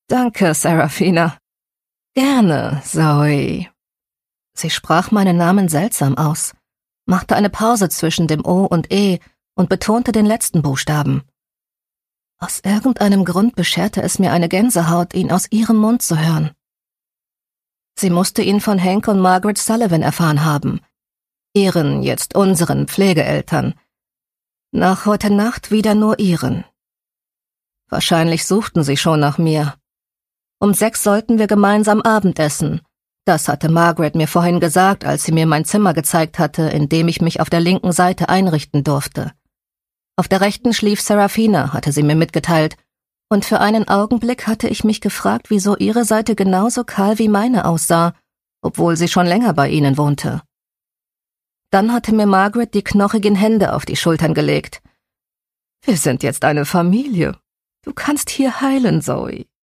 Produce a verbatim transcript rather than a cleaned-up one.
»Danke, Serafina.« »Gerne, Zoe.« Sie sprach meinen Namen seltsam aus, machte eine Pause zwischen dem O und E und betonte den letzten Buchstaben. Aus irgendeinem Grund bescherte es mir eine Gänsehaut, ihn aus ihrem Mund zu hören. Sie musste ihn von Hank und Margaret Sullivan erfahren haben, ihren, jetzt unseren Pflegeeltern. Nach heute Nacht wieder nur ihren. Wahrscheinlich suchten sie schon nach mir. Um sechs sollten wir gemeinsam Abendessen. Das hatte Margaret mir vorhin gesagt, als sie mir mein Zimmer gezeigt hatte, in dem ich mich auf der linken Seite einrichten durfte. Auf der rechten schlief Serafina, hatte sie mir mitgeteilt, und für einen Augenblick hatte ich mich gefragt, wieso ihre Seite genauso kahl wie meine aussah, obwohl sie schon länger bei ihnen wohnte. Dann hatte mir Margaret die knochigen Hände auf die Schultern gelegt. »Wir sind jetzt eine Familie. Du kannst hier heilen, Zoe.«